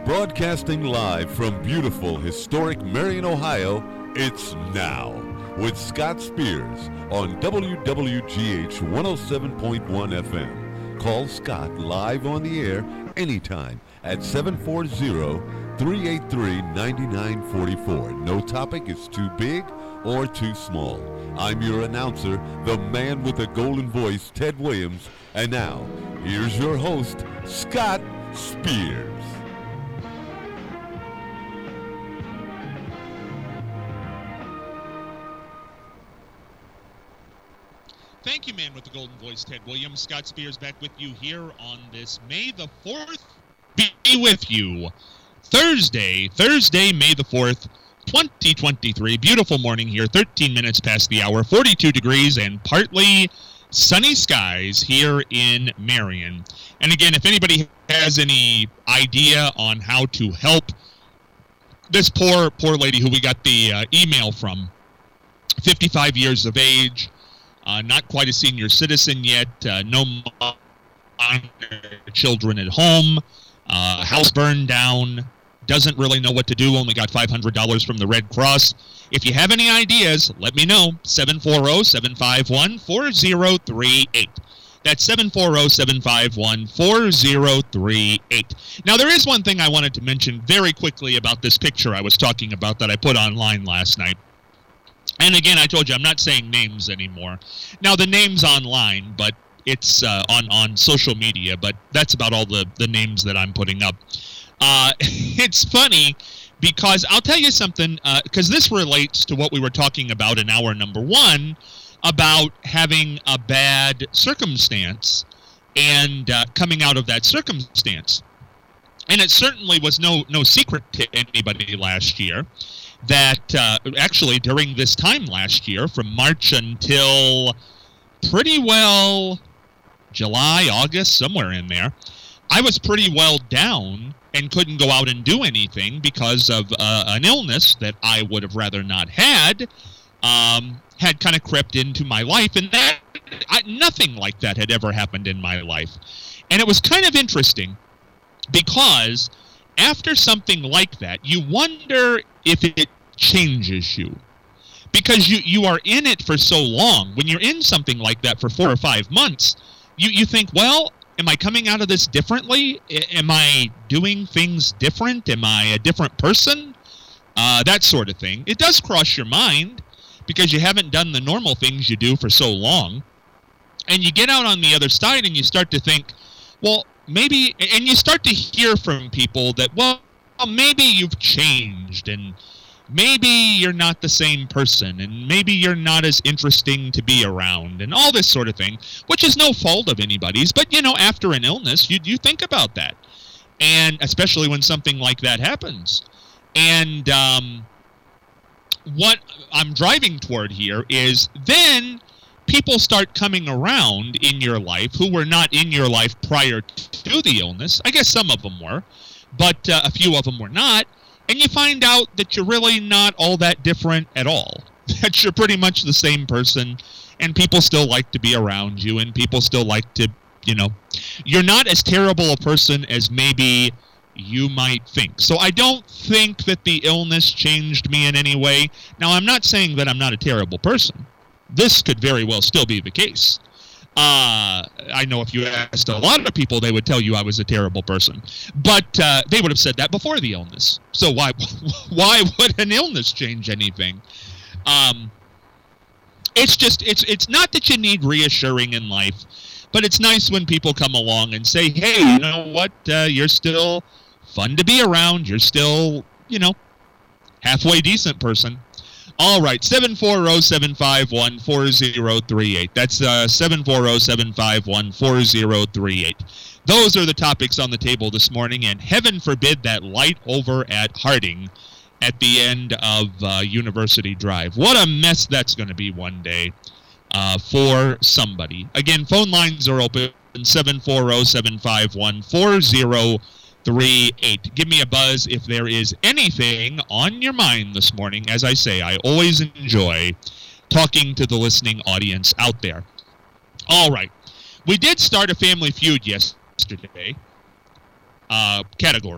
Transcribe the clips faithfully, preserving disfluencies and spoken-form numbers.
Broadcasting live from beautiful, historic Marion, Ohio, it's Now with Scott Spears on W W G H one oh seven point one F M. Call Scott live on the air anytime at seven four zero, three eight three, nine nine four four. No topic is too big or too small. I'm your announcer, the man with the golden voice, Ted Williams. And now, here's your host, Scott Spears. Thank you, man with the golden voice, Ted Williams. Scott Spears back with you here on this May the fourth. Be with you. Thursday, Thursday, May the fourth, twenty twenty-three. Beautiful morning here, thirteen minutes past the hour, forty-two degrees and partly sunny skies here in Marion. And again, if anybody has any idea on how to help this poor, poor lady who we got the uh, email from, fifty-five years of age, Uh, not quite a senior citizen yet, uh, no minor children at home, uh, house burned down, doesn't really know what to do, only got five hundred dollars from the Red Cross. If you have any ideas, let me know, seven four zero, seven five one, four zero three eight. That's seven four zero, seven five one, four zero three eight. Now, there is one thing I wanted to mention very quickly about this picture I was talking about that I put online last night. And again, I told you, I'm not saying names anymore. Now, the name's online, but it's uh, on, on social media, but that's about all the, the names that I'm putting up. Uh, it's funny because I'll tell you something, because uh, this relates to what we were talking about in hour number one, about having a bad circumstance and uh, coming out of that circumstance. And it certainly was no, no secret to anybody last year that uh, actually during this time last year, from March until pretty well July, August, somewhere in there, I was pretty well down and couldn't go out and do anything because of uh, an illness that I would have rather not had, um, had kind of crept into my life, and that I, nothing like that had ever happened in my life. And it was kind of interesting because after something like that, you wonder if it changes you. Because you, you are in it for so long. When you're in something like that for four or five months, you, you think, well, am I coming out of this differently? Am I doing things different? Am I a different person? Uh, that sort of thing. It does cross your mind because you haven't done the normal things you do for so long. And you get out on the other side and you start to think, well, maybe, and you start to hear from people that, well, maybe you've changed, and maybe you're not the same person, and maybe you're not as interesting to be around, and all this sort of thing, which is no fault of anybody's, but, you know, after an illness, you, you think about that, and especially when something like that happens. And um, what I'm driving toward here is then people start coming around in your life who were not in your life prior to the illness. I guess some of them were, but uh, a few of them were not. And you find out that you're really not all that different at all. That you're pretty much the same person, and people still like to be around you, and people still like to, you know, you're not as terrible a person as maybe you might think. So I don't think that the illness changed me in any way. Now, I'm not saying that I'm not a terrible person. This could very well still be the case. Uh, I know if you asked a lot of people, they would tell you I was a terrible person. But uh, they would have said that before the illness. So why why would an illness change anything? Um, it's just, it's it's not that you need reassuring in life, but it's nice when people come along and say, hey, you know what, uh, you're still fun to be around. You're still, you know, halfway decent person. All right, seven four zero, seven five one, four zero three eight. That's uh, seven four zero, seven five one, four zero three eight. Those are the topics on the table this morning, and heaven forbid that light over at Harding at the end of uh, University Drive. What a mess that's going to be one day uh, for somebody. Again, phone lines are open, seven four zero, seven five one, four zero three eight. Give me a buzz if there is anything on your mind this morning. As I say, I always enjoy talking to the listening audience out there. All right. We did start a Family Feud yesterday uh, category.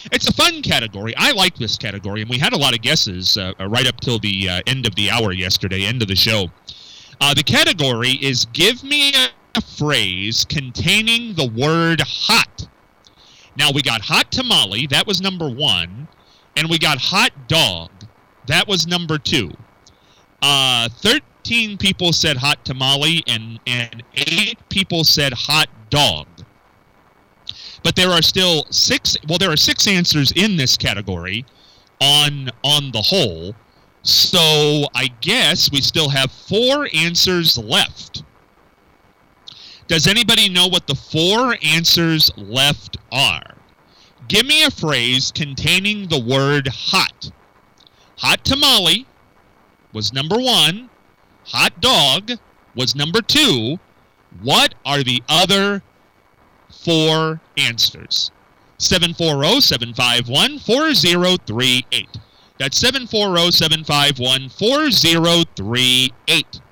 It's a fun category. I like this category, and we had a lot of guesses uh, right up till the uh, end of the hour yesterday, end of the show. Uh, the category is Give Me a, a Phrase Containing the Word Hot. Now, we got Hot Tamale. That was number one. And we got Hot Dog. That was number two. Uh, thirteen people said Hot Tamale, and, and eight people said Hot Dog. But there are still six, well, there are six answers in this category on, on the whole. So I guess we still have four answers left. Does anybody know what the four answers left are? Give me a phrase containing the word hot. Hot tamale was number one. Hot dog was number two. What are the other four answers? seven four zero, seven five one, four zero three eight. That's seven four zero, seven five one, four zero three eight.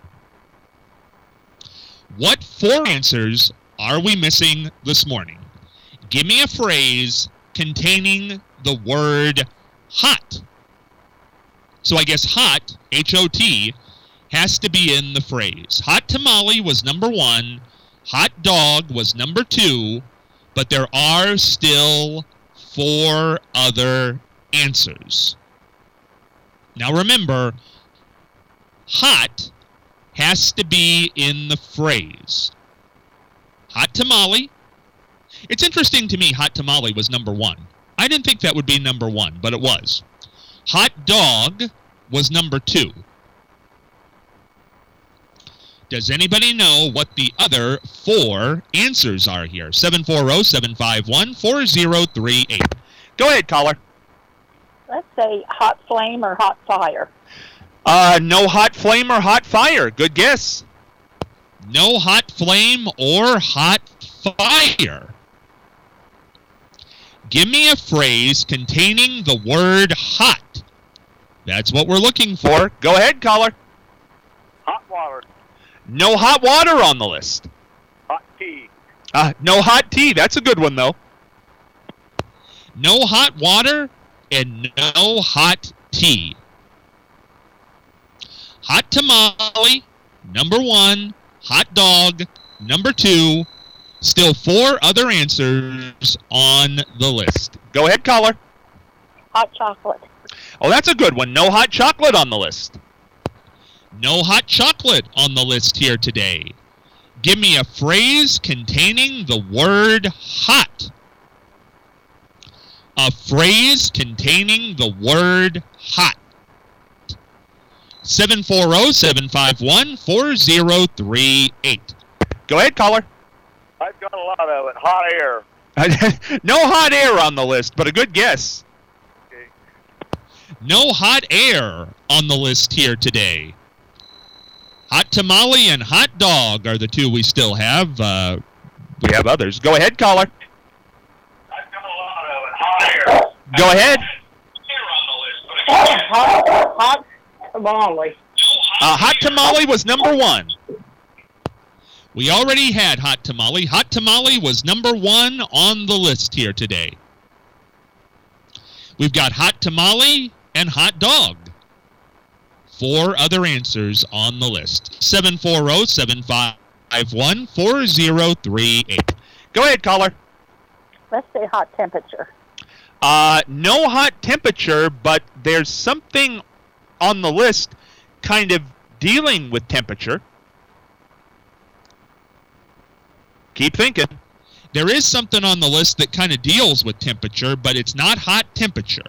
What four answers are we missing this morning? Give me a phrase containing the word hot. So I guess hot, H O T, has to be in the phrase. Hot tamale was number one. Hot dog was number two. But there are still four other answers. Now remember, hot has to be in the phrase. Hot tamale. It's interesting to me hot tamale was number one. I didn't think that would be number one, but it was. Hot dog was number two. Does anybody know what the other four answers are here? seven four zero, seven five one, four zero three eight. Go ahead, caller. Let's say hot flame or hot fire. Uh, no hot flame or hot fire. Good guess. No hot flame or hot fire. Give me a phrase containing the word hot. That's what we're looking for. Go ahead, caller. Hot water. No hot water on the list. Hot tea. Uh, no hot tea. That's a good one, though. No hot water and no hot tea. Hot tamale, number one. Hot dog, number two. Still four other answers on the list. Go ahead, caller. Hot chocolate. Oh, that's a good one. No hot chocolate on the list. No hot chocolate on the list here today. Give me a phrase containing the word hot. A phrase containing the word hot. seven four zero, seven five one, four zero three eight. Go ahead, caller. I've got a lot of it. Hot air. No hot air on the list, but a good guess. Okay. No hot air on the list here today. Hot tamale and hot dog are the two we still have. Uh, we have others. Go ahead, caller. I've got a lot of it. Hot air. Go ahead. Hot, hot tamale. Uh, hot tamale was number one. We already had hot tamale. Hot tamale was number one on the list here today. We've got hot tamale and hot dog. Four other answers on the list. seven four zero, seven five one, four zero three eight. Go ahead, caller. Let's say hot temperature. Uh, no hot temperature, but there's something on the list kind of dealing with temperature. Keep thinking. There is something on the list that kind of deals with temperature, but it's not hot temperature.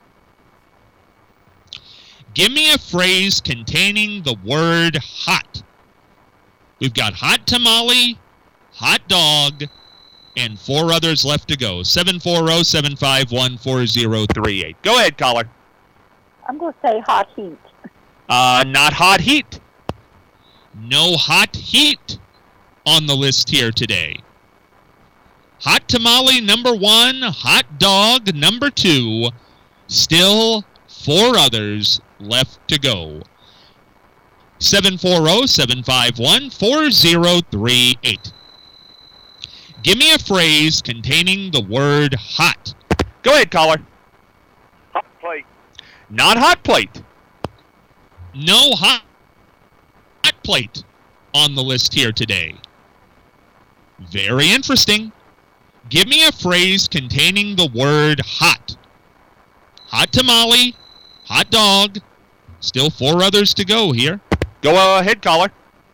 Give me a phrase containing the word hot. We've got hot tamale, hot dog, and four others left to go. seven four zero, seven five one, four zero three eight. Go ahead, caller. I'm going to say hot heat. Uh, not hot heat. No hot heat on the list here today. Hot tamale number one, hot dog number two. Still four others left to go. seven four zero, seven five one, four zero three eight. Give me a phrase containing the word hot. Go ahead, caller. Hot plate. Not hot plate. No hot, hot plate on the list here today. Very interesting. Give me a phrase containing the word hot. Hot tamale, hot dog. Still four others to go here. Go ahead, caller.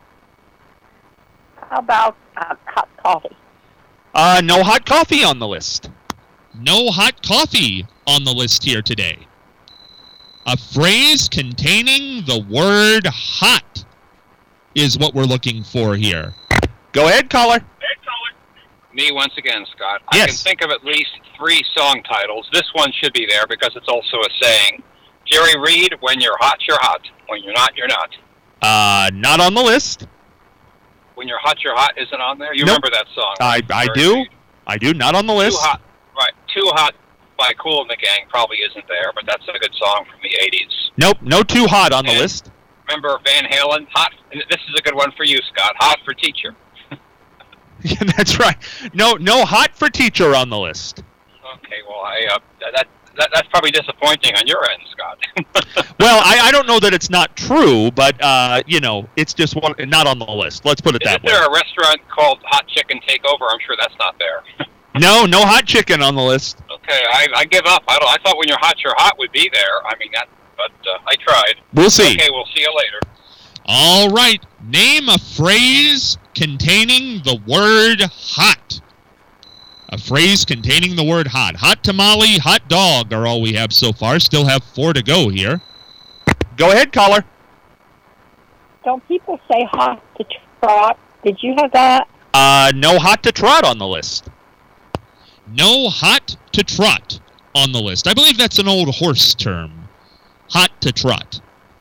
How about uh, hot coffee? Uh, no hot coffee on the list. No hot coffee on the list here today. A phrase containing the word hot is what we're looking for here. Go ahead, caller. Me once again, Scott. Yes. I can think of at least three song titles. This one should be there because it's also a saying. Jerry Reed, when you're hot, you're hot. When you're not, you're not. Uh, not on the list. When you're hot, you're hot isn't on there? You Nope. remember that song? I, I Jerry do. Reed. I do. Not on the Too list. Hot. Right. Too Hot by Kool and the Gang probably isn't there, but that's a good song from the eighties. Nope. No too hot on the And list. Remember Van Halen? Hot. And this is a good one for you, Scott. Hot for Teacher. Yeah, that's right. No, no hot for teacher on the list. Okay, well, I uh, that, that that's probably disappointing on your end, Scott. Well, I, I don't know that it's not true, but uh, you know, it's just one not on the list. Let's put it that Isn't way. there a restaurant called Hot Chicken Takeover? I'm sure that's not there. No, no hot chicken on the list. Okay, I, I give up. I don't. I thought when you're hot, you're hot would be there. I mean that, but uh, I tried. We'll see. Okay, we'll see you later. All right. Name a phrase containing the word hot. A phrase containing the word hot. Hot tamale, hot dog are all we have so far. Still have four to go here. Go ahead, caller. Don't people say hot to trot? Did you have that? Uh, no hot to trot on the list. No hot to trot on the list. I believe that's an old horse term. Hot to trot.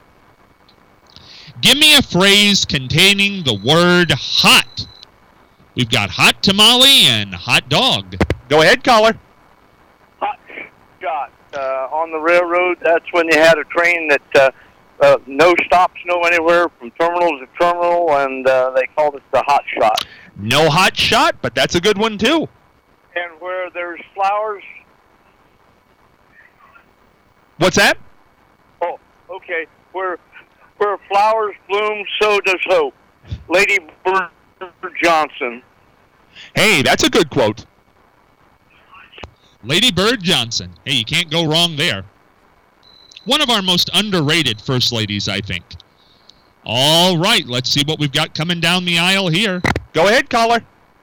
Give me a phrase containing the word hot. We've got hot tamale and hot dog. Go ahead, caller. Hot shot. Uh, on the railroad, that's when they had a train that uh, uh, no stops, no anywhere, from terminal to terminal, and uh, they called it the hot shot. No hot shot, but that's a good one too. And where there's flowers, What's that? oh, okay, where where flowers bloom, so does hope. Lady Bird Johnson. Hey, that's a good quote. Lady Bird Johnson. Hey, you can't go wrong there. One of our most underrated first ladies, I think. All right, let's see what we've got coming down the aisle here. Go ahead, caller.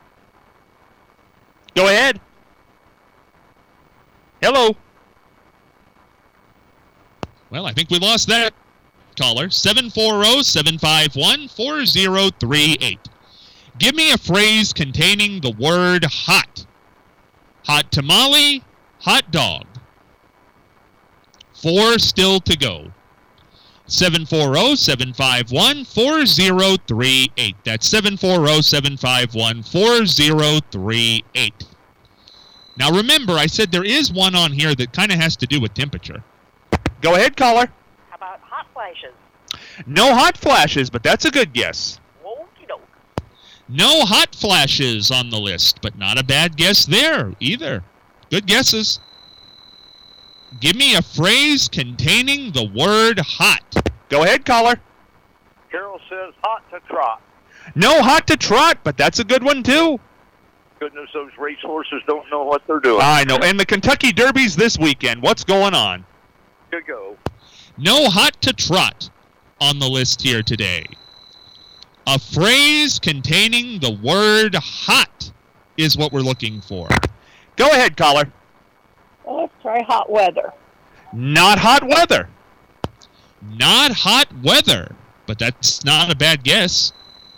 Go ahead. Hello. Well, I think we lost that caller. seven four zero, seven five one, four zero three eight. Give me a phrase containing the word hot. Hot tamale, hot dog. Four still to go. seven four zero, seven five one, four zero three eight. That's seven four zero, seven five one, four zero three eight. Now remember, I said there is one on here that kind of has to do with temperature. Go ahead, caller. How about hot flashes? No hot flashes, but that's a good guess. Okie doke. No hot flashes on the list, but not a bad guess there either. Good guesses. Give me a phrase containing the word hot. Go ahead, caller. Carol says hot to trot. No hot to trot, but that's a good one too. Goodness, those racehorses don't know what they're doing. I know. And the Kentucky Derby's this weekend. What's going on? Good go. No hot to trot on the list here today. A phrase containing the word hot is what we're looking for. Go ahead, caller. Well, let's try hot weather. Not hot weather. Not hot weather, but that's not a bad guess.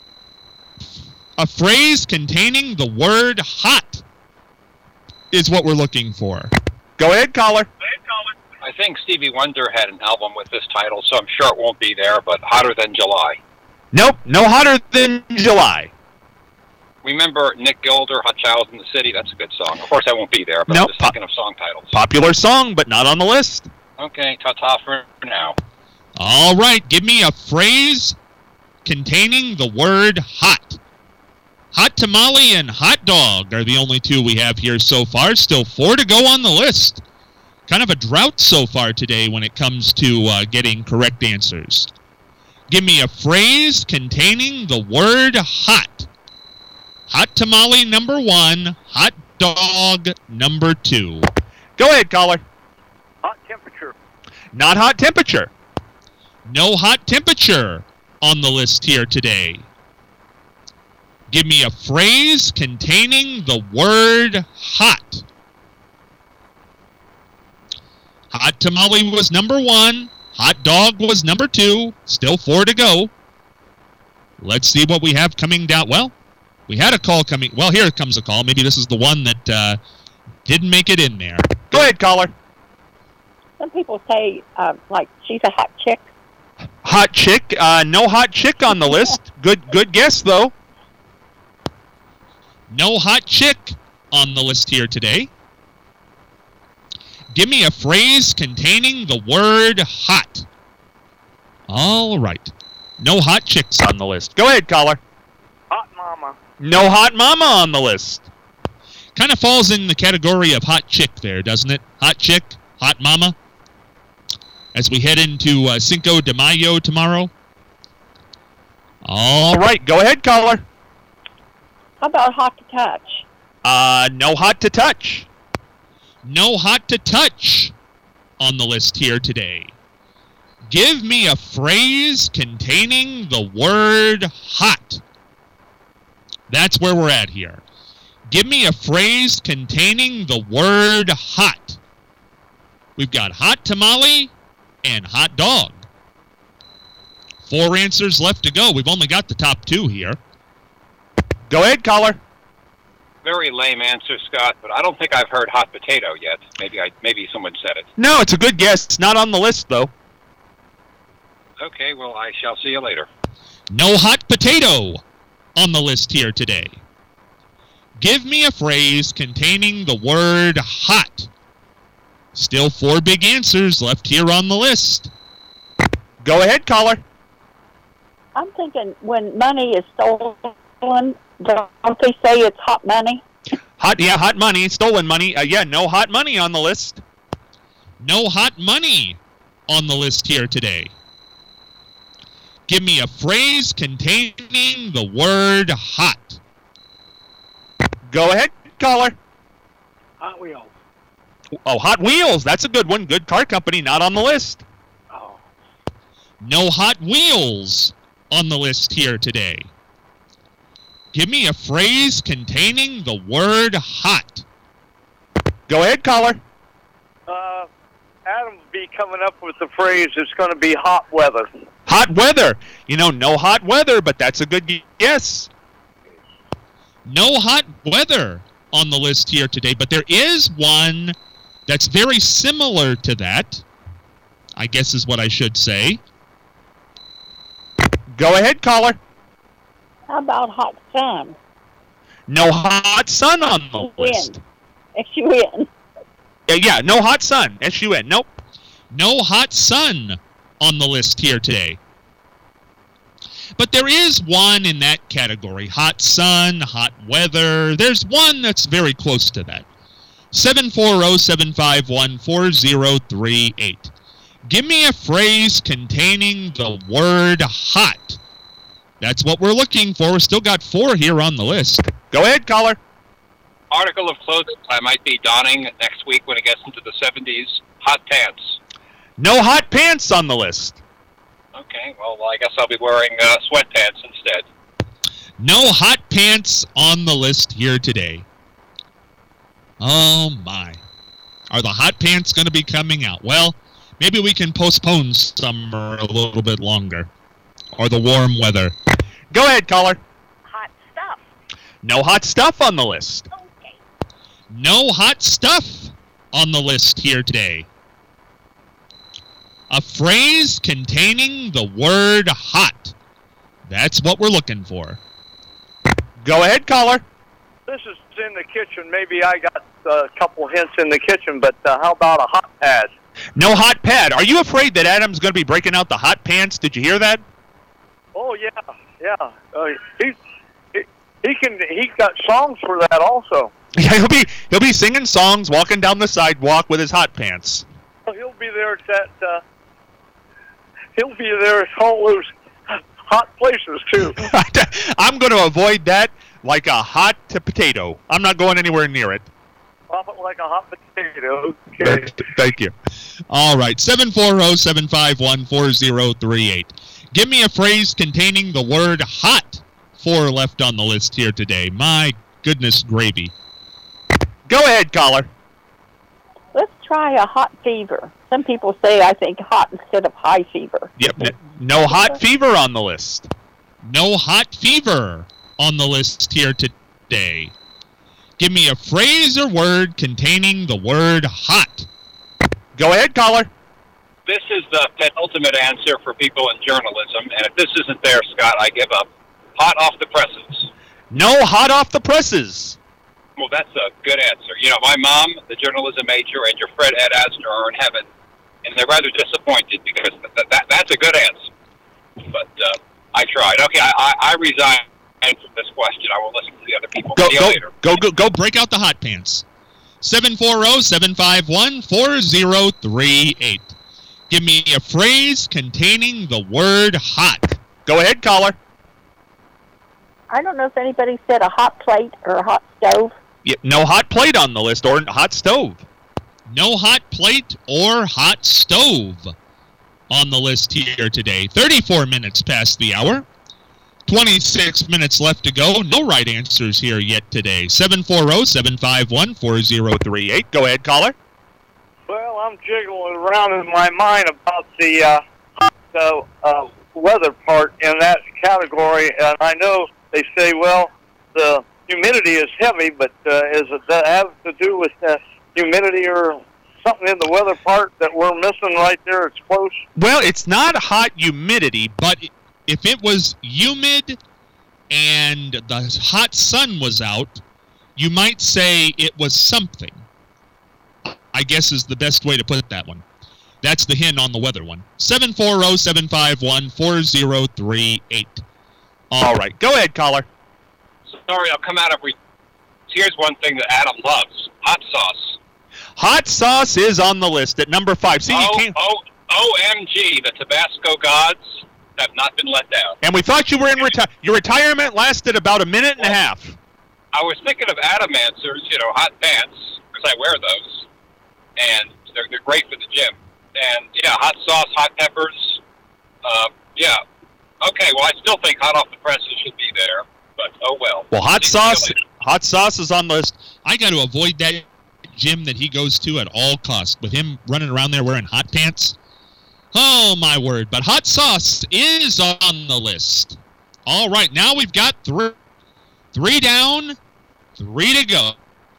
A phrase containing the word hot is what we're looking for. Go ahead, caller. I think Stevie Wonder had an album with this title, so I'm sure it won't be there, but Hotter Than July. Nope, no hotter than July. Remember Nick Gilder, Hot Child in the City? That's a good song. Of course, I won't be there, but Nope. I'm just thinking of song titles. Popular song, but not on the list. Okay, ta-ta for now. All right, give me a phrase containing the word hot. Hot tamale and hot dog are the only two we have here so far. Still four to go on the list. Kind of a drought so far today when it comes to uh, getting correct answers. Give me a phrase containing the word hot. Hot tamale number one, hot dog number two. Go ahead, caller. Hot temperature. Not hot temperature. No hot temperature on the list here today. Give me a phrase containing the word hot. Hot tamale was number one. Hot dog was number two. Still four to go. Let's see what we have coming down. Well, we had a call coming. Well, here comes a call. Maybe this is the one that uh, didn't make it in there. Go ahead, caller. Some people say, uh, like, she's a hot chick. Hot chick. Uh, no hot chick on the list. Good, good guess though. No hot chick on the list here today. Give me a phrase containing the word hot. All right. No hot chicks on the list. Go ahead, caller. Hot mama. No hot mama on the list. Kind of falls in the category of hot chick there, doesn't it? Hot chick, hot mama. As we head into uh, Cinco de Mayo tomorrow. All All right, go ahead, caller. How about hot to touch? Uh, no hot to touch. No hot to touch on the list here today. Give me a phrase containing the word hot. That's where we're at here. Give me a phrase containing the word hot. We've got hot tamale and hot dog. Four answers left to go. We've only got the top two here. Go ahead, caller. Very lame answer, Scott, but I don't think I've heard hot potato yet. Maybe I maybe someone said it. No, it's a good guess. It's not on the list, though. Okay, well, I shall see you later. No hot potato on the list here today. Give me a phrase containing the word hot. Still four big answers left here on the list. Go ahead, caller. I'm thinking when money is stolen, don't they say it's hot money? Hot, yeah, hot money, stolen money. Uh, yeah, no hot money on the list. No hot money on the list here today. Give me a phrase containing the word hot. Go ahead, caller. Hot Wheels. Oh, Hot Wheels. That's a good one. Good car company, not on the list. Oh. No Hot Wheels on the list here today. Give me a phrase containing the word hot. Go ahead, caller. Uh, Adam will be coming up with the phrase, it's going to be hot weather. Hot weather. You know, no hot weather, but that's a good guess. No hot weather on the list here today, but there is one that's very similar to that, I guess is what I should say. Go ahead, caller. How about hot sun? No hot sun on the list. S U N. Uh, yeah, no hot sun. S U N. Nope. No hot sun on the list here today. But there is one in that category. Hot sun, hot weather. There's one that's very close to that. seven four zero, seven five one, four zero three eight. Give me a phrase containing the word hot. That's what we're looking for. We've still got four here on the list. Go ahead, caller. Article of clothing I might be donning next week when it gets into the seventies. Hot pants. No hot pants on the list. Okay, well, I guess I'll be wearing uh, sweatpants instead. No hot pants on the list here today. Oh, my. Are the hot pants going to be coming out? Well, maybe we can postpone summer a little bit longer. Or the warm weather. Go ahead, caller. Hot stuff. No hot stuff on the list. Okay. No hot stuff on the list here today. A phrase containing the word hot. That's what we're looking for. Go ahead, caller. This is in the kitchen. Maybe I got a couple hints in the kitchen, but uh, how about a hot pad? No hot pad. Are you afraid that Adam's going to be breaking out the hot pants? Did you hear that? Oh, yeah, yeah. Uh, he's, he, he can. He's got songs for that also. Yeah, he'll be he'll be singing songs, walking down the sidewalk with his hot pants. Well, he'll be there at that. Uh, he'll be there at all those hot places too. I'm going to avoid that like a hot potato. I'm not going anywhere near it. Off it like a hot potato. Okay. Thank you. All right, seven four zero, seven five one, four zero three eight. Give me a phrase containing the word hot. Four left on the list here today. My goodness gravy. Go ahead, caller. Let's try a hot fever. Some people say I think hot instead of high fever. Yep. n- No hot fever on the list. No hot fever on the list here today. Give me a phrase or word containing the word hot. Go ahead, caller. This is the penultimate answer for people in journalism, and if this isn't there, Scott, I give up. Hot off the presses. No hot off the presses. Well, that's a good answer. You know, my mom, the journalism major, and your Fred Ed Asner are in heaven, and they're rather disappointed because th- that, that's a good answer. But uh, I tried. Okay, I, I, I resign from this question. I will listen to the other people. Go, See you go, later. go, go, go break out the hot pants. seven four zero, seven five one, four zero three eight. Give me a phrase containing the word hot. Go ahead, caller. I don't know if anybody said a hot plate or a hot stove. Yep. No hot plate on the list or hot stove. No hot plate or hot stove on the list here today. thirty-four minutes past the hour. twenty-six minutes left to go. No right answers here yet today. seven four zero, seven five one, four zero three eight. Go ahead, caller. Well, I'm jiggling around in my mind about the uh, hot uh, uh, weather part in that category, and I know they say, well, the humidity is heavy, but uh, is it that have to do with uh, humidity or something in the weather part that we're missing right there? It's close. Well, it's not hot humidity, But if it was humid and the hot sun was out, you might say it was something. I guess is the best way to put that one. That's the hint on the weather one. seven four zero, seven five one, four zero three eight. All right. Go ahead, caller. Sorry, I'll come out of... Re- Here's one thing that Adam loves. Hot sauce. Hot sauce is on the list at number five. See, you Oh, can't... oh, O M G, the Tabasco gods have not been let down. And we thought you were in reti- your retirement lasted about a minute and a half. I was thinking of Adamancers, you know, hot pants, because I wear those, and they're, they're great for the gym. And, yeah, hot sauce, hot peppers, uh, yeah. Okay, well, I still think hot off the presses should be there, but oh well. Well, hot See you sauce, later. hot sauce is on the list. I got to avoid that gym that he goes to at all costs. With him running around there wearing hot pants. Oh, my word. But hot sauce is on the list. All right, now we've got three, three down, three to go.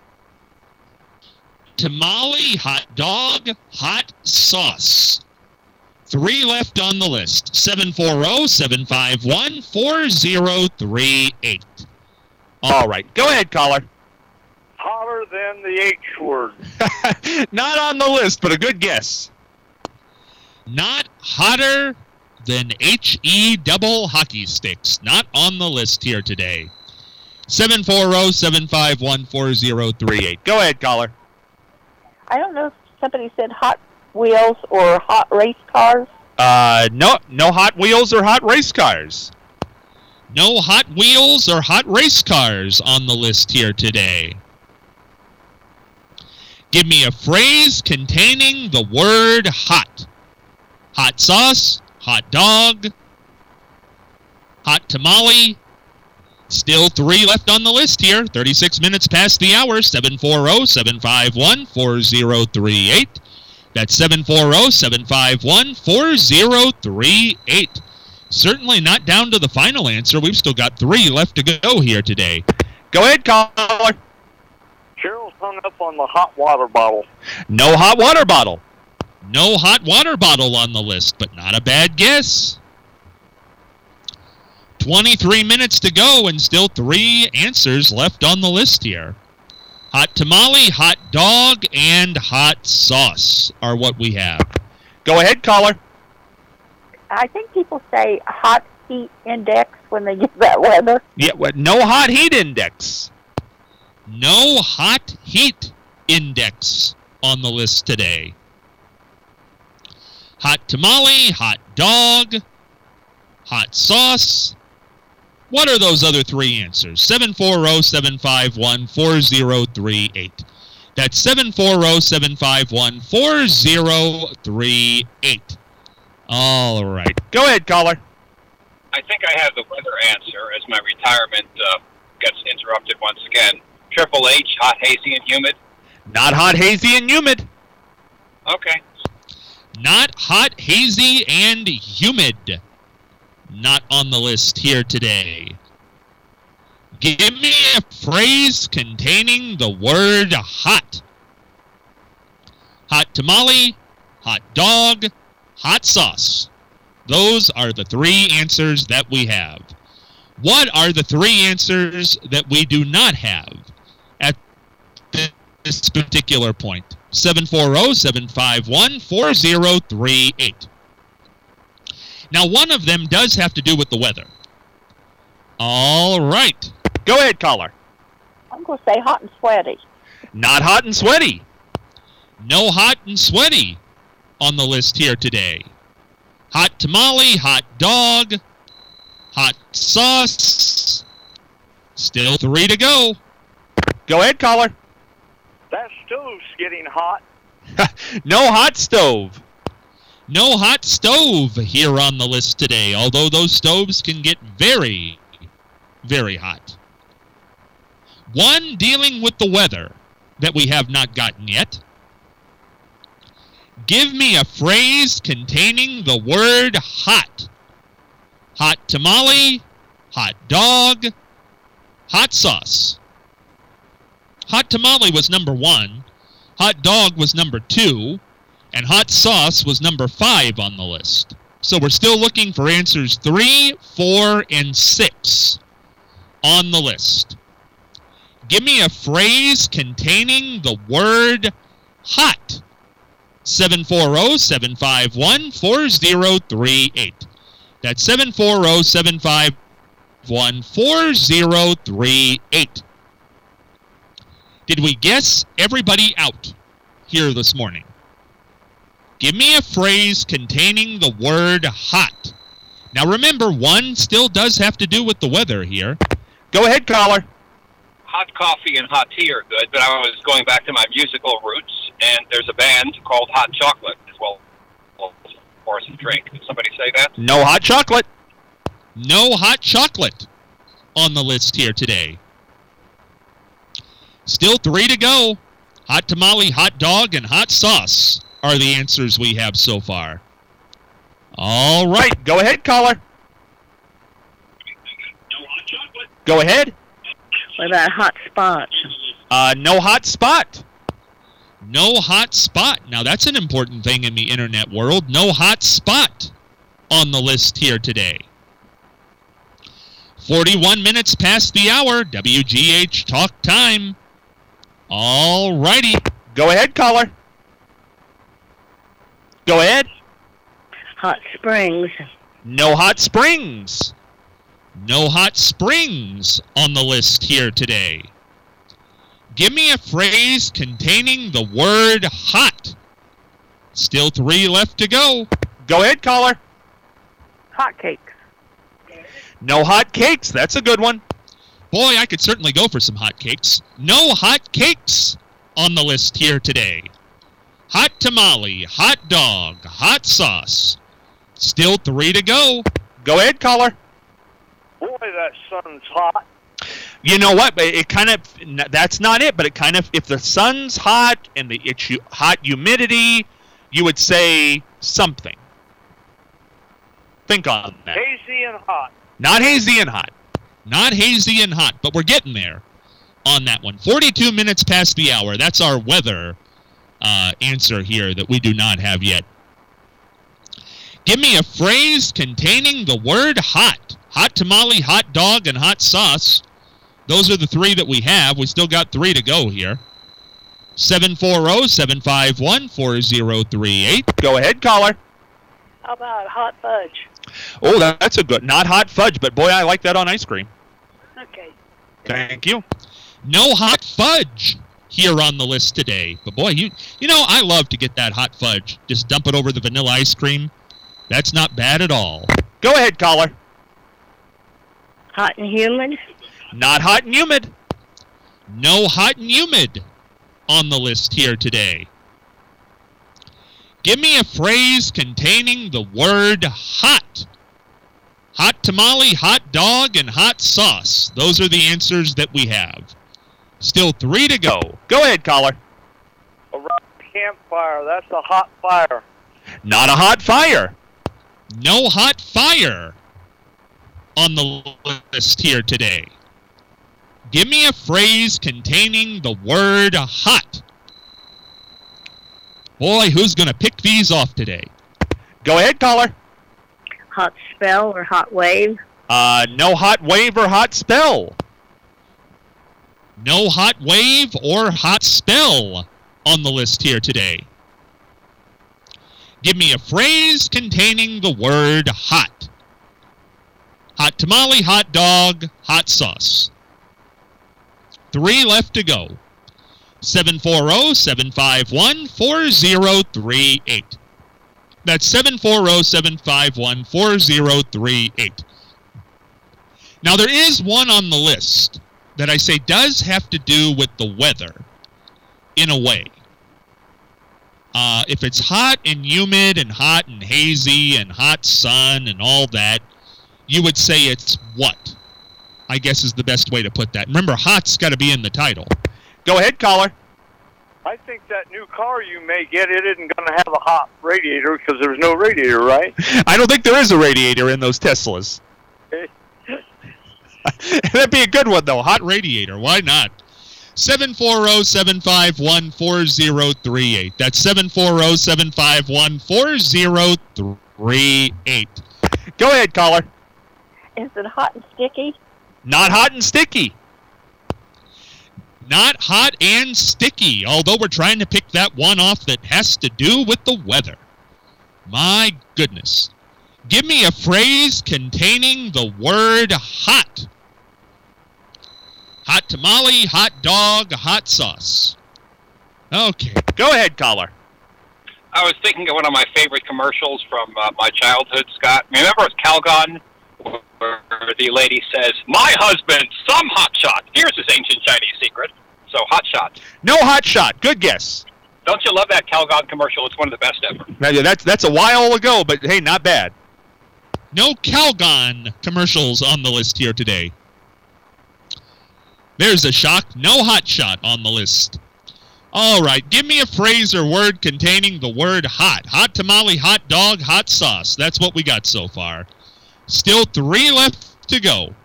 Tamale, hot dog, hot sauce. Three left on the list. seven four zero, seven five one, four zero three eight. All right. Go ahead, caller. Hotter than the H word. Not on the list, but a good guess. Not hotter than H E double hockey sticks. Not on the list here today. seven four zero, seven five one, four zero three eight. Go ahead, caller. I don't know if somebody said Hot Wheels or hot race cars. Uh, no, no Hot Wheels or hot race cars. No Hot Wheels or hot race cars on the list here today. Give me a phrase containing the word hot. Hot sauce, hot dog, hot tamale. Still three left on the list here. thirty-six minutes past the hour. seven four zero, seven five one, four zero three eight. That's seven four zero, seven five one, four zero three eight. Certainly not down to the final answer. We've still got three left to go here today. Go ahead, caller. Cheryl's hung up on the hot water bottle. No hot water bottle. No hot water bottle on the list, but not a bad guess. twenty-three minutes to go and still three answers left on the list here. Hot tamale, hot dog, and hot sauce are what we have. Go ahead, caller. I think people say hot heat index when they give that weather? Yeah, well, no hot heat index. No hot heat index on the list today. Hot tamale, hot dog, hot sauce. What are those other three answers? seven four zero, seven five one, four zero three eight. That's seven four zero, seven five one, four zero three eight. All right. Go ahead, caller. I think I have the weather answer as my retirement uh, gets interrupted once again. Triple H, hot, hazy, and humid. Not hot, hazy, and humid. Okay. Not hot, hazy, and humid. Not on the list here today. Give me a phrase containing the word hot. Hot tamale, hot dog, hot sauce. Those are the three answers that we have. What are the three answers that we do not have at this particular point? seven four zero, seven five one, four zero three eight. Now, one of them does have to do with the weather. All right. Go ahead, caller. I'm going to say hot and sweaty. Not hot and sweaty. No hot and sweaty on the list here today. Hot tamale, hot dog, hot sauce. Still three to go. Go ahead, caller. That stove's getting hot. No hot stove. No hot stove here on the list today, although those stoves can get very, very hot. One dealing with the weather that we have not gotten yet. Give me a phrase containing the word hot. Hot tamale, hot dog, hot sauce. Hot tamale was number one, hot dog was number two, and hot sauce was number five on the list. So we're still looking for answers three, four, and six on the list. Give me a phrase containing the word hot. seven four zero, seven five one, four zero three eight. That's seven four zero, seven five one, four zero three eight. Did we guess everybody out here this morning? Give me a phrase containing the word hot. Now remember, one still does have to do with the weather here. Go ahead, caller. Hot coffee and hot tea are good, but I was going back to my musical roots, and there's a band called Hot Chocolate as well, or as a drink. Did somebody say that? No hot chocolate. No hot chocolate on the list here today. Still three to go. Hot tamale, hot dog, and hot sauce are the answers we have so far. All right. Go ahead, caller. No hot chocolate. Go ahead. What about hot spot? Uh, no hot spot. No hot spot. Now, that's an important thing in the internet world. No hot spot on the list here today. forty-one minutes past the hour. W G H Talk Time. All righty. Go ahead, caller. Go ahead. Hot springs. No hot springs. No hot springs on the list here today. Give me a phrase containing the word hot. Still three left to go. Go ahead, caller. Hot cakes. No hot cakes. That's a good one. Boy, I could certainly go for some hot cakes. No hot cakes on the list here today. Hot tamale, hot dog, hot sauce. Still three to go. Go ahead, caller. Boy, that sun's hot. You know what? It, it kind of, that's not it, but it kind of, if the sun's hot and the it's hot humidity, you would say something. Think on that. Hazy and hot. Not hazy and hot. Not hazy and hot, but we're getting there on that one. forty-two minutes past the hour. That's our weather uh, answer here that we do not have yet. Give me a phrase containing the word hot. Hot tamale, hot dog, and hot sauce. Those are the three that we have. We still got three to go here. seven four zero, seven five one, four zero three eight. Go ahead, caller. How about hot fudge? Oh, that, that's a good. Not hot fudge, but boy, I like that on ice cream. Okay. Thank you. No hot fudge here on the list today. But boy, you you know, I love to get that hot fudge. Just dump it over the vanilla ice cream. That's not bad at all. Go ahead, caller. Hot and humid. Not hot and humid. No hot and humid on the list here today. Give me a phrase containing the word hot. Hot tamale, hot dog, and hot sauce. Those are the answers that we have. Still three to go. Go ahead, caller. Around the campfire, that's a hot fire. Not a hot fire. No hot fire on the list here today. Give me a phrase containing the word hot. Boy, who's going to pick these off today? Go ahead, caller. Hot spell or hot wave. Uh, no hot wave or hot spell. No hot wave or hot spell on the list here today. Give me a phrase containing the word hot. Hot tamale, hot dog, hot sauce. Three left to go. seven four zero, seven five one, four zero three eight. That's seven four zero, seven five one, four zero three eight. Now, there is one on the list that I say does have to do with the weather, in a way. Uh, if it's hot and humid and hot and hazy and hot sun and all that, you would say it's what? I guess is the best way to put that. Remember, hot's got to be in the title. Go ahead, caller. I think that new car you may get, it isn't going to have a hot radiator because there's no radiator, right? I don't think there is a radiator in those Teslas. That'd be a good one, though. Hot Radiator, why not? seven four zero, seven five one, four zero three eight. That's seven four zero, seven five one, four zero three eight. Go ahead, caller. Is it hot and sticky? Not hot and sticky. Not hot and sticky, although we're trying to pick that one off that has to do with the weather. My goodness. Give me a phrase containing the word hot. Hot tamale, hot dog, hot sauce. Okay. Go ahead, caller. I was thinking of one of my favorite commercials from uh, my childhood, Scott. Remember it's Calgon, where the lady says, "My husband, some hot shot. Here's his ancient Chinese secret." So, hot shot. No hot shot. Good guess. Don't you love that Calgon commercial? It's one of the best ever. Now, that's that's a while ago, but hey, not bad. No Calgon commercials on the list here today. There's a shock. No hot shot on the list. All right, give me a phrase or word containing the word hot. Hot tamale, hot dog, hot sauce. That's what we got so far. Still three left to go.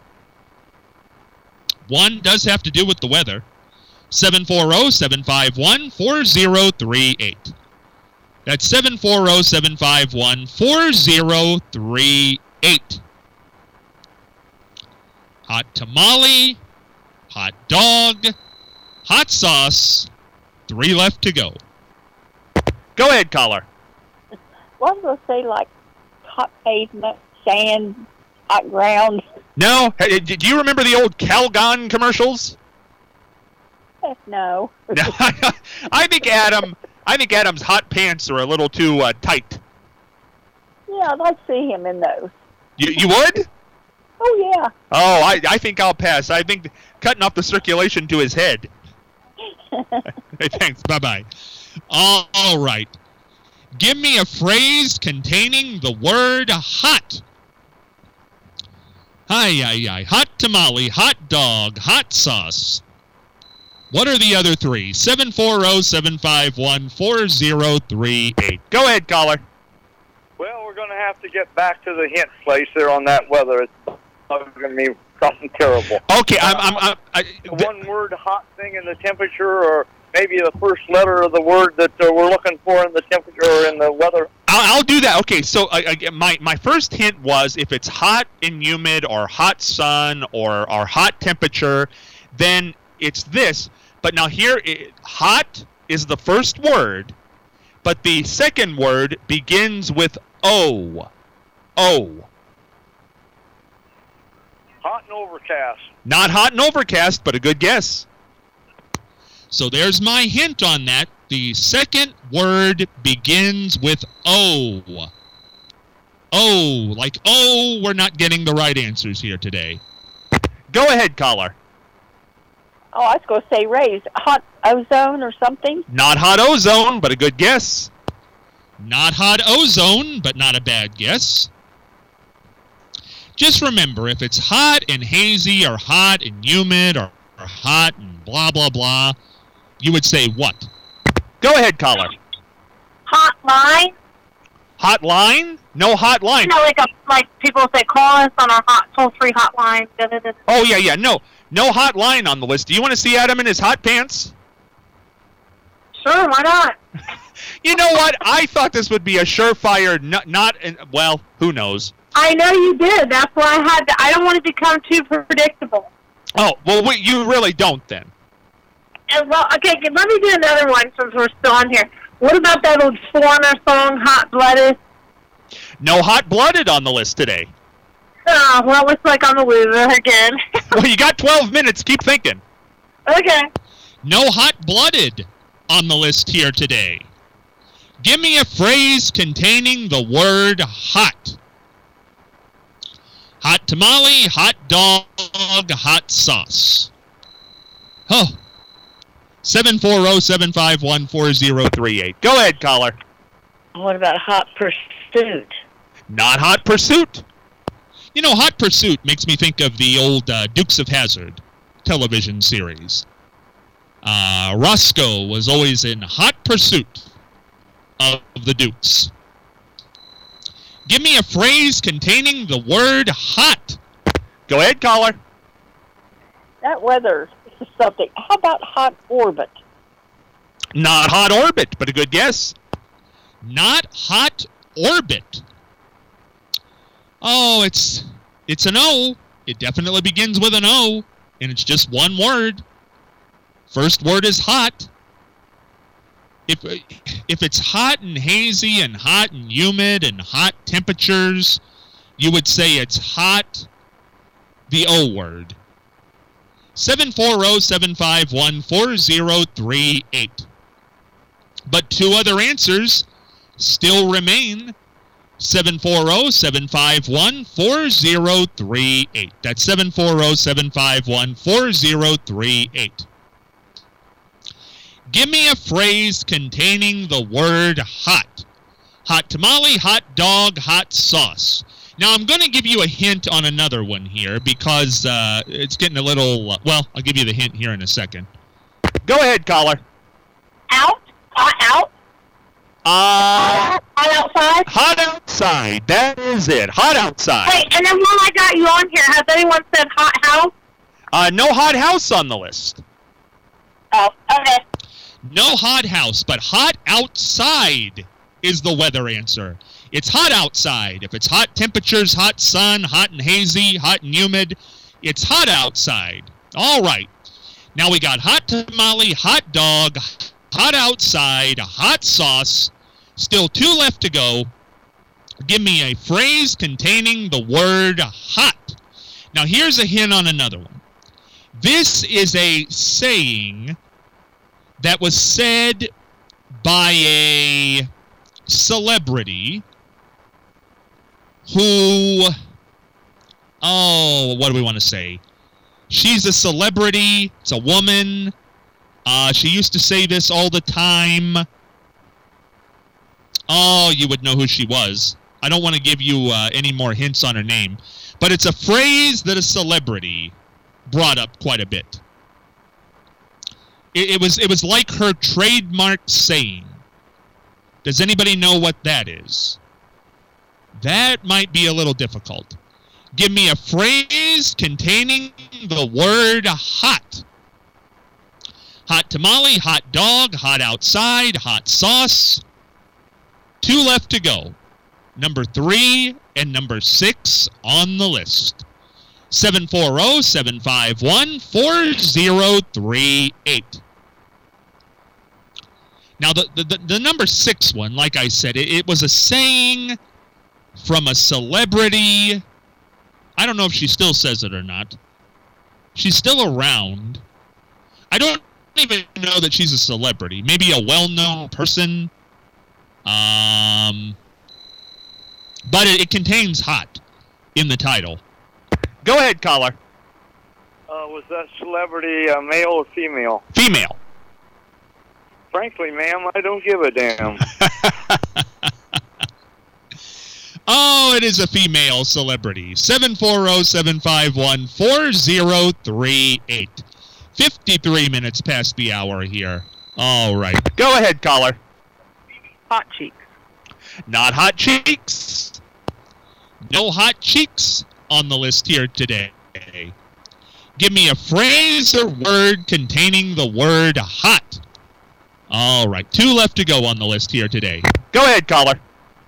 One does have to do with the weather. seven four zero, seven five one, four zero three eight. That's seven four zero, seven five one, four zero three eight. Hot tamale, hot dog, hot sauce. Three left to go. Go ahead, caller. What was I going to say, like hot pavement, sand, hot ground? No? Hey, do you remember the old Calgon commercials? Heck no. No, I think Adam. I think Adam's hot pants are a little too uh, tight. Yeah, I'd like to see him in those. You, you would? Oh, yeah. Oh, I, I think I'll pass. I think cutting off the circulation to his head. Hey, thanks. Bye-bye. All, all right. Give me a phrase containing the word hot. Hi, hi, hi. Hot tamale, hot dog, hot sauce. What are the other three? seven four zero, seven five one, four zero three eight. Go ahead, caller. Well, we're going to have to get back to the hint place there on that weather. It's going to be something terrible. Okay, I'm... I'm, I'm I, the one word hot thing in the temperature, or maybe the first letter of the word that uh, we're looking for in the temperature or in the weather. I'll, I'll do that. Okay, so uh, my, my first hint was if it's hot and humid or hot sun or, or hot temperature, then it's this. But now here, it, hot is the first word, but the second word begins with O. O. hot and overcast. Not hot and overcast, but a good guess. So there's my hint on that. The second word begins with O. O, like, oh, we're not getting the right answers here today. Go ahead, caller. Oh, I was going to say rays. Hot ozone or something? Not hot ozone, but a good guess. Not hot ozone, but not a bad guess. Just remember, if it's hot and hazy or hot and humid or, or hot and blah, blah, blah, you would say what? Go ahead, caller. Hotline. Hotline? No hotline. You know, like a, like people say, call us on our hot toll-free hotline. Da, da, da. Oh, yeah, yeah. No. No hotline on the list. Do you want to see Adam in his hot pants? Sure, why not? You know what? I thought this would be a surefire, not, not in, well, who knows? I know you did. That's why I had to. I don't want it to become too predictable. Oh, well, wait, you really don't then. And, well, okay, let me do another one since we're still on here. What about that old Foreigner song, Hot Blooded? No hot-blooded on the list today. Oh, well, looks like I'm a loser again. Well, you got twelve minutes. Keep thinking. Okay. No hot-blooded on the list here today. Give me a phrase containing the word hot. Hot tamale, hot dog, hot sauce. Oh. seven four zero, seven five one, four zero three eight. Go ahead, caller. What about Hot Pursuit? Not Hot Pursuit. You know, Hot Pursuit makes me think of the old uh, Dukes of Hazzard television series. Uh, Roscoe was always in hot pursuit of the Dukes. Give me a phrase containing the word hot. Go ahead, caller. That weather is something. How about hot orbit? Not Hot Orbit, but a good guess. Not hot orbit. Oh, it's it's an O. It definitely begins with an O, and it's just one word. First word is hot. If if it's hot and hazy and hot and humid and hot temperatures, you would say it's hot, the O word. seven four zero, seven five one, four zero three eight. But two other answers still remain. seven four zero, seven five one, four zero three eight. That's seven four zero, seven five one, four zero three eight. Give me a phrase containing the word hot. Hot tamale, hot dog, hot sauce. Now, I'm going to give you a hint on another one here because uh, it's getting a little... Uh, well, I'll give you the hint here in a second. Go ahead, caller. Out? Hot out? Uh, Hot outside? Hot outside. That is it. Hot outside. Hey, and then while I got you on here, has anyone said hot house? Uh, no hot house on the list. Oh, okay. No hot house, but hot outside is the weather answer. It's hot outside. If it's hot temperatures, hot sun, hot and hazy, hot and humid, it's hot outside. All right. Now we got hot tamale, hot dog, hot outside, hot sauce. Still two left to go. Give me a phrase containing the word hot. Now here's a hint on another one. This is a saying that was said by a celebrity who, oh, what do we want to say? She's a celebrity. It's a woman. Uh, she used to say this all the time. Oh, you would know who she was. I don't want to give you uh, any more hints on her name. But it's a phrase that a celebrity brought up quite a bit. It, it was it was like her trademark saying. Does anybody know what that is? That might be a little difficult. Give me a phrase containing the word hot. Hot tamale, hot dog, hot outside, hot sauce. Two left to go. Number three and number six on the list. seven four zero, seven five one, four zero three eight. Now, the, the, the number six one, like I said, it, it was a saying from a celebrity I don't know if she still says it or not. She's still around. I don't even know that she's a celebrity. Maybe a well-known person. Um, but it, it contains hot in the title. Go ahead, caller. Uh, was that celebrity uh, male or female? Female. Frankly, ma'am, I don't give a damn. Oh, it is a female celebrity. seven four zero, seven five one, four zero three eight. fifty-three minutes past the hour here. All right. Go ahead, caller. Hot cheeks. Not hot cheeks. No hot cheeks on the list here today. Give me a phrase or word containing the word hot. All right. Two left to go on the list here today. Go ahead, caller.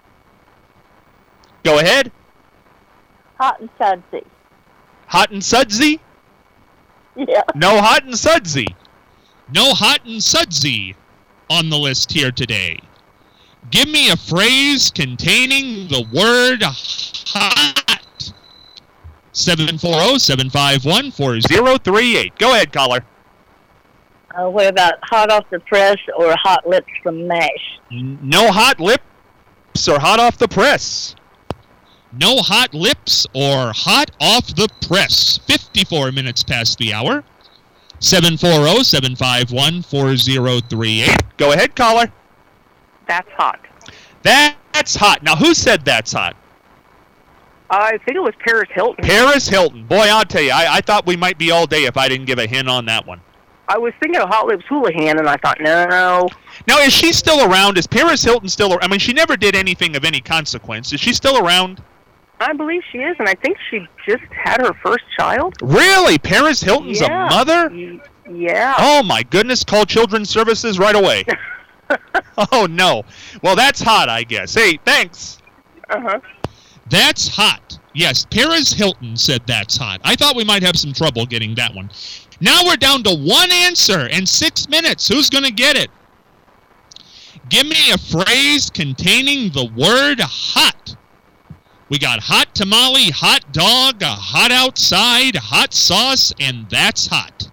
Go ahead. Hot and sudsy. Hot and sudsy? Yeah. No hot and sudsy. No hot and sudsy on the list here today. Give me a phrase containing the word hot. seven four zero, seven five one, four zero three eight. Go ahead, caller. Uh, what about hot off the press or hot lips from MASH? No hot lips or hot off the press. No hot lips or hot off the press. fifty-four minutes past the hour. seven four zero, seven five one, four zero three eight. Go ahead, caller. That's hot. That's hot. Now, who said that's hot? I think it was Paris Hilton. Paris Hilton. Boy, I'll tell you, I, I thought we might be all day if I didn't give a hint on that one. I was thinking of Hot Lips Houlihan, and I thought, no. Now, is she still around? Is Paris Hilton still around? I mean, she never did anything of any consequence. Is she still around? I believe she is, and I think she just had her first child. Really? Paris Hilton's Yeah. a mother? Y- Yeah. Oh, my goodness. Call Children's Services right away. Oh, no. Well, that's hot, I guess. Hey, thanks. Uh-huh. That's hot. Yes, Paris Hilton said that's hot. I thought we might have some trouble getting that one. Now we're down to one answer and six minutes. Who's going to get it? Give me a phrase containing the word hot. We got hot tamale, hot dog, a hot outside, hot sauce, and that's hot.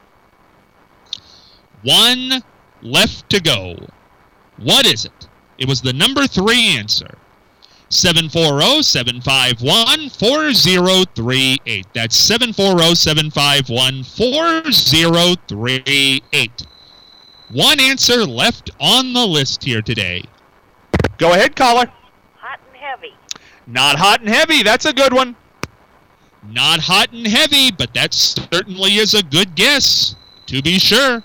One left to go. What is it? It was the number three answer. seven four zero, seven five one, four zero three eight. That's seven four zero, seven five one, four zero three eight. One answer left on the list here today. Go ahead, caller. Hot and heavy. Not hot and heavy. That's a good one. Not hot and heavy, but that certainly is a good guess, to be sure.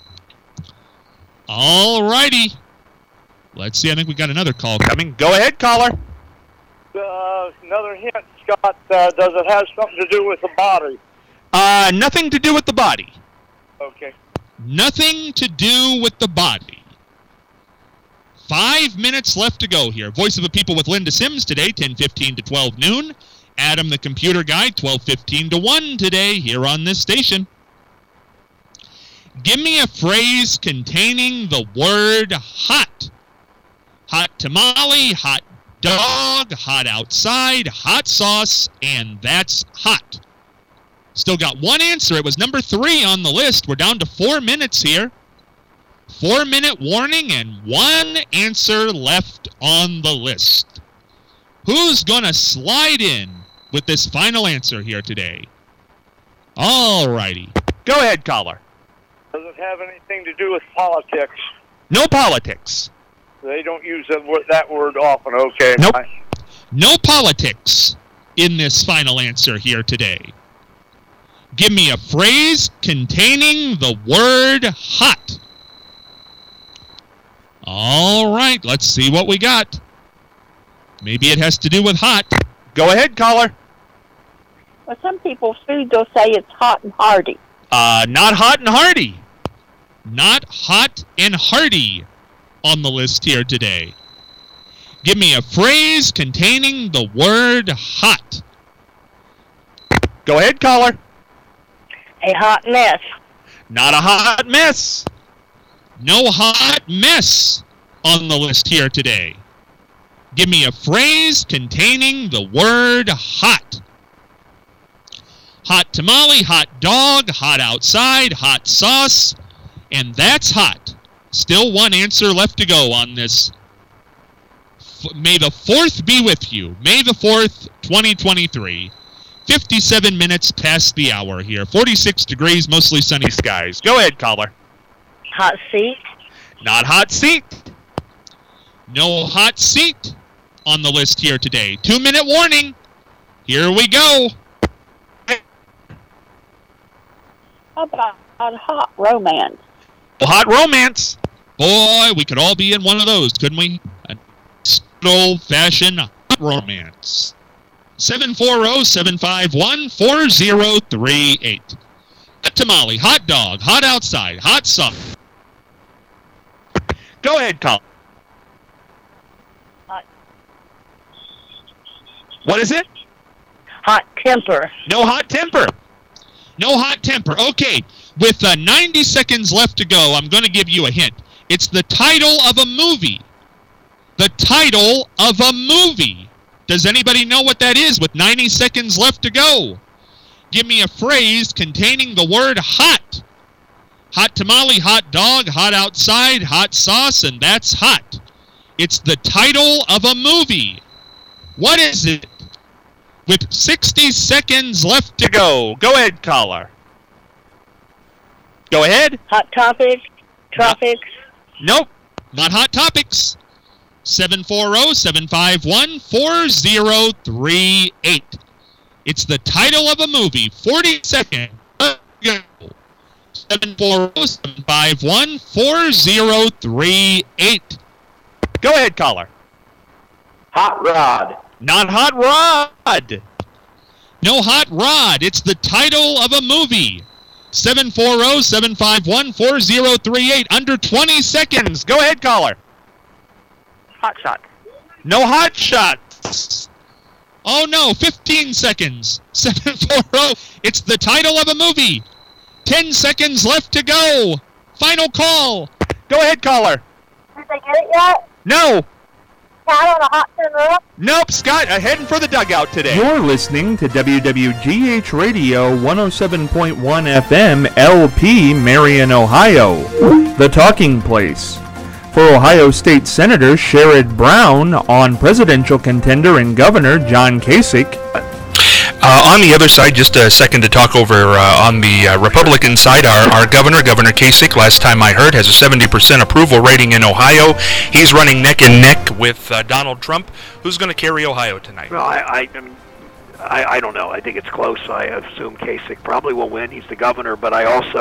All righty. Let's see. I think we got another call coming. Go ahead, caller. Uh, another hint, Scott. Uh, does it have something to do with the body? Uh, nothing to do with the body. Okay. Nothing to do with the body. Five minutes left to go here. Voice of the People with Linda Sims today, ten fifteen to twelve noon. Adam the Computer Guy, twelve fifteen to one today here on this station. Give me a phrase containing the word hot. Hot tamale, hot dog, hot outside, hot sauce, and that's hot. Still got one answer. It was number three on the list. We're down to four minutes here. Four-minute warning and one answer left on the list. Who's going to slide in with this final answer here today? All righty. Go ahead, caller. Does it have anything to do with politics? No politics. They don't use that word, that word often. Okay. Nope. I- No politics in this final answer here today. Give me a phrase containing the word hot. All right, let's see what we got. Maybe it has to do with hot. Go ahead, caller. Well, some people food they'll say it's hot and hearty. Uh, not hot and hearty. Not hot and hearty on the list here today. Give me a phrase containing the word hot. Go ahead, caller. A hot mess. Not a hot mess. No hot mess on the list here today. Give me a phrase containing the word hot. Hot tamale, hot dog, hot outside, hot sauce, and that's hot. Still one answer left to go on this. May the fourth be with you. May the fourth, twenty twenty-three. fifty-seven minutes past the hour here. forty-six degrees, mostly sunny skies. Go ahead, caller. Hot seat. Not hot seat. No hot seat on the list here today. Two-minute warning. Here we go. How about hot romance? Hot romance. Boy, we could all be in one of those, couldn't we? An old-fashioned hot romance. seven four zero, seven five one, four zero three eight. Hot tamale, hot dog, hot outside, hot sauce. Go ahead, Colin. Hot. What is it? Hot temper. No hot temper. No hot temper. Okay, with uh, ninety seconds left to go, I'm going to give you a hint. It's the title of a movie. The title of a movie. Does anybody know what that is with ninety seconds left to go? Give me a phrase containing the word hot. Hot tamale, hot dog, hot outside, hot sauce, and that's hot. It's the title of a movie. What is it? With sixty seconds left to go. Go ahead, caller. Go ahead. Hot topic. Tropics. Nope. Not Hot Topics. seven four zero, seven five one, four zero three eight. It's the title of a movie. forty seconds. Go. seven four zero, seven five one, four zero three eight. Go ahead, caller. Hot Rod. Not Hot Rod. No Hot Rod. It's the title of a movie. seven four zero, seven five one, four zero three eight. Under twenty seconds. Go ahead, caller. Hot Shot. No Hot Shots. Oh, no. fifteen seconds. seven four zero. It's the title of a movie. ten seconds left to go. Final call. Go ahead, caller. Did they get it yet? No. Cat on a hot tin roof? Nope, Scott, uh, heading for the dugout today. You're listening to W W G H Radio one oh seven point one F M, L P, Marion, Ohio. The Talking Place. For Ohio State Senator Sherrod Brown on presidential contender and Governor John Kasich. Uh, on the other side, just a second to talk over uh, on the uh, Republican side, our, our governor, Governor Kasich, last time I heard, has a seventy percent approval rating in Ohio. He's running neck and neck with uh, Donald Trump. Who's going to carry Ohio tonight? Well, I, I, I, I don't know. I think it's close. I assume Kasich probably will win. He's the governor, but I also